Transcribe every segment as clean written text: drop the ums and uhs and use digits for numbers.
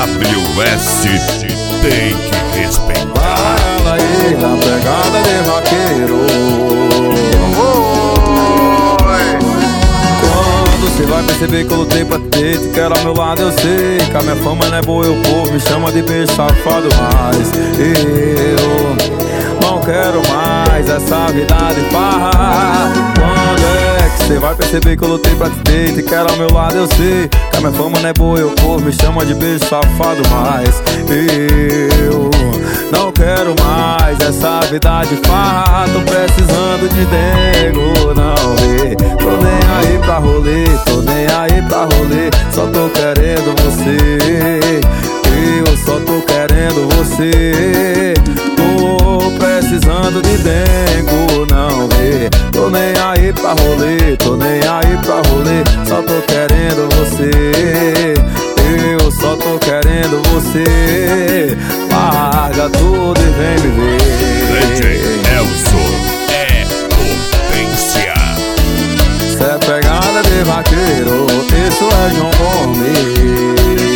WS tem que respeitar. Ela aí na pegada de vaqueiro. Quando cê vai perceber que eu lutei pra ter, te quero ao meu lado, eu sei que a minha fama não é boa, o povo me chama de beijo safado, mas eu não quero mais essa vida de farra. Quando é que cê vai perceber que eu lutei pra te ter, te quero ao meu lado, eu sei que a minha fama não é boa, o povo me chama de beijo safado, mas eu não quero mais essa vida de farra. Tô precisando de dengo, não vê. Tô nem aí pra rolê, tô nem aí pra rolê. Só tô querendo você, eu só tô querendo você. Tô precisando de dengo, não vê. Tô nem aí pra rolê, tô nem aí pra rolê. Só tô querendo você, eu só tô querendo você. Larga tudo e vem me ver. DJ Elson é potência. Cê é pegada de vaqueiro, isso é João Gomes.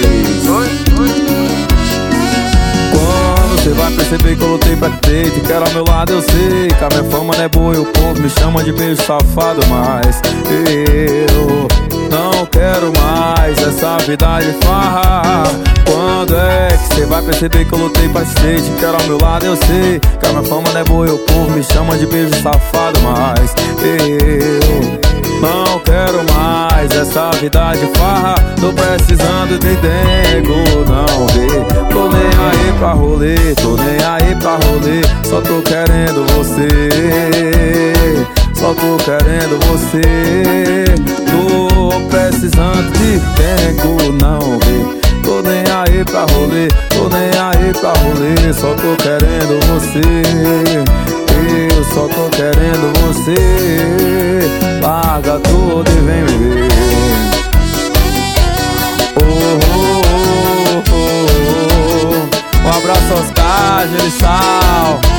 Quando cê vai perceber que eu lutei pra ter, te quero ao meu lado, eu sei que a minha fama não é boa e o povo me chama de beijo safado, mas eu não quero mais essa vida de farra. Quando é que cê vai perceber que eu lutei pra ser, te quero ao meu lado, eu sei que a minha fama não é boa e o povo me chama de beijo safado, mas eu não quero mais essa vida de farra. Tô precisando de dengo, não vê. Tô nem aí pra rolê, tô nem aí pra rolê. Só tô querendo você, só tô querendo você. Tô precisando de dengo, não vê. Tô nem aí pra rolê, tô nem aí pra rolê. Só tô querendo você, eu só tô querendo você. Larga tudo e vem me ver. Um abraço aos Oscar, Gelissal.